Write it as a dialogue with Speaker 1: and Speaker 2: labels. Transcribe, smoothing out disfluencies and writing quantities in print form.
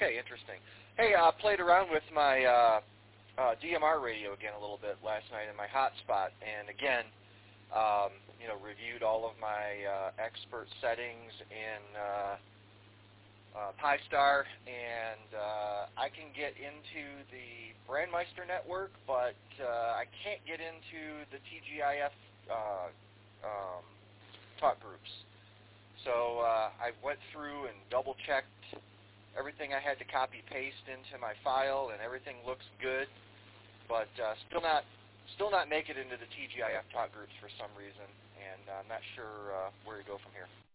Speaker 1: Okay, interesting. Hey, played around with my DMR radio again a little bit last night in my hotspot, and again, reviewed all of my expert settings in Pi-Star, and I can get into the Brandmeister network, but I can't get into the TGIF talk groups. So I went through and double-checked everything I had to copy-paste into my file, and everything looks good, but still not make it into the TGIF talk groups for some reason, and I'm not sure where to go from here.